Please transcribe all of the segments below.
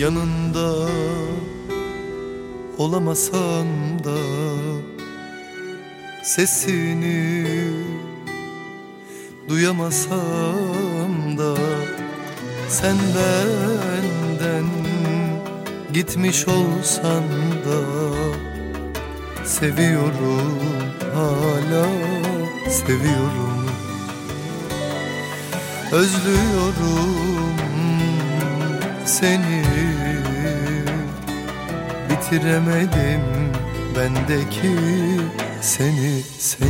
yanında olamasam da sesini duyamasam da sen benden gitmiş olsan da seviyorum, hala seviyorum. Özlüyorum seni, bitiremedim bendeki seni.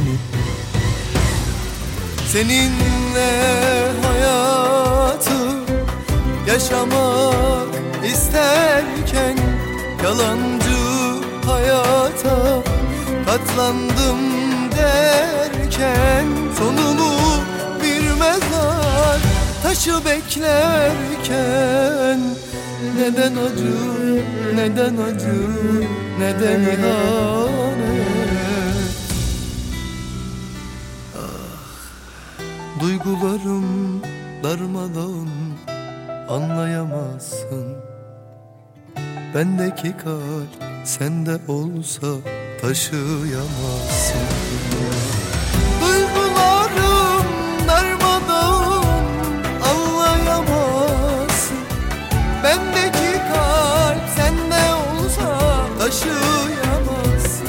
Seninle hayatı yaşamak isterken yalancı hayata katlandım derken sonumu bir mezar taşı beklerken neden acı, neden acı, neden ihanet? Duygularım darmadağın, anlayamazsın. Bendeki kalp sende olsa taşıyamazsın. Duygularım darmadağın, anlayamazsın. Bendeki kalp sende olsa taşıyamazsın.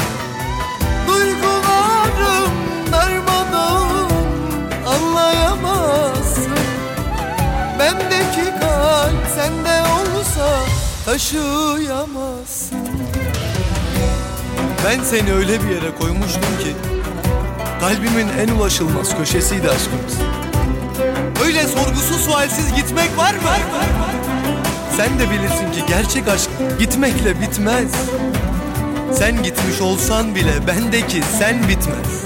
Duygularım darmadağın, anlayamazsın. Bendeki kalp sende olsa taşıyamazsın. Ben seni öyle bir yere koymuştum ki kalbimin en ulaşılmaz köşesiydi aşkımız. Öyle sorgusuz sualsiz gitmek var mı? Sen de bilirsin ki gerçek aşk gitmekle bitmez. Sen gitmiş olsan bile bendeki sen bitmez.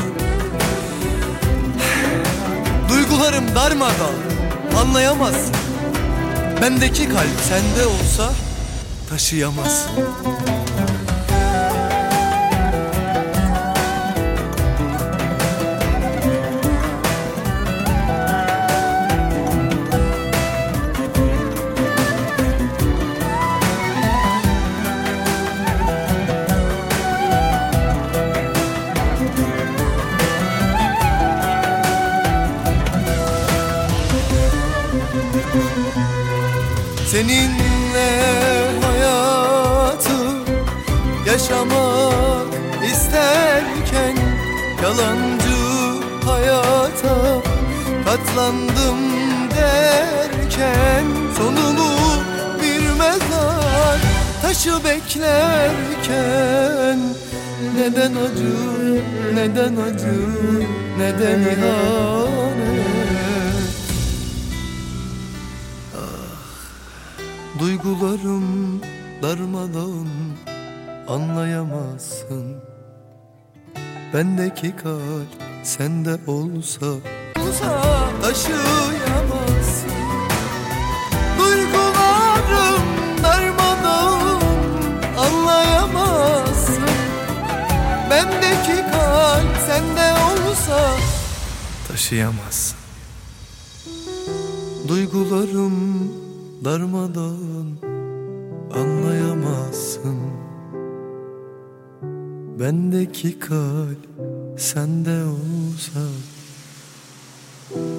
Duygularım darmadağın, anlayamazsın. Bendeki kalp sende olsa taşıyamazsın. Seninle hayatı yaşamak isterken yalancı hayata katlandım derken sonumu bir mezar taşı beklerken neden acı, neden acı, neden ihanet? Duygularım darmadağın, anlayamazsın. Bendeki kalp sende olsa taşıyamazsın. Duygularım darmadağın, anlayamazsın. Bendeki kalp sende olsa taşıyamazsın. Duygularım darmadağın, anlayamazsın. Bendeki kalp sende olsa